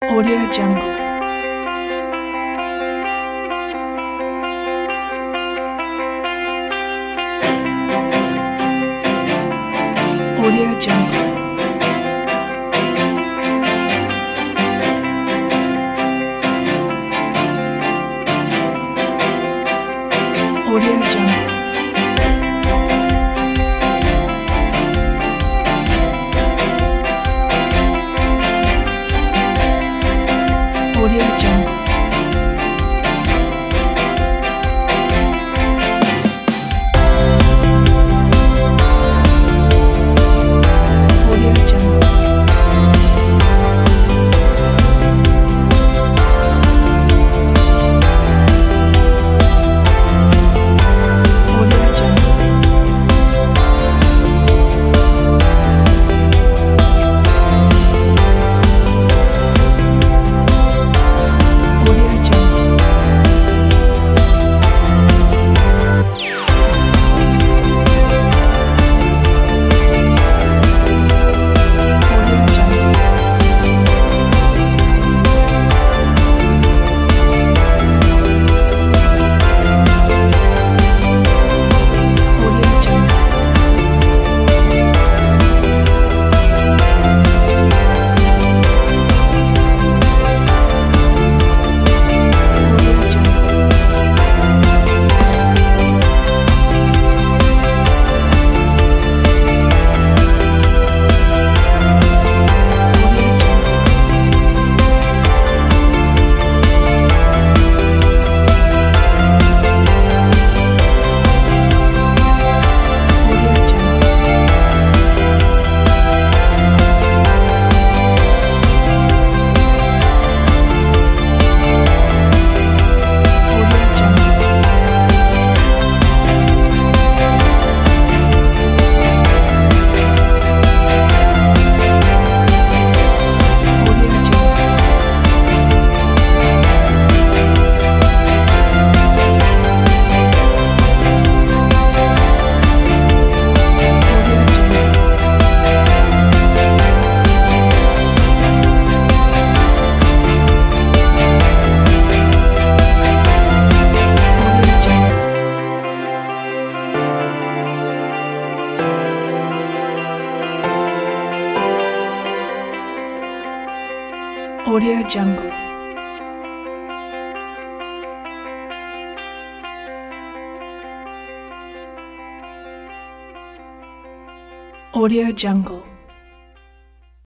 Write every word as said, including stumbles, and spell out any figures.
Audio Jungle. Audio Jungle. Audio Jungle. Audio Jungle. Audio Jungle. Audio Jungle. Audio Jungle. Audio Jungle. Audio Jungle. Audio Jungle. Audio Jungle. Audio Jungle. Audio Jungle. Audio Jungle. Audio Jungle. Audio Jungle. Audio Jungle. Audio Jungle.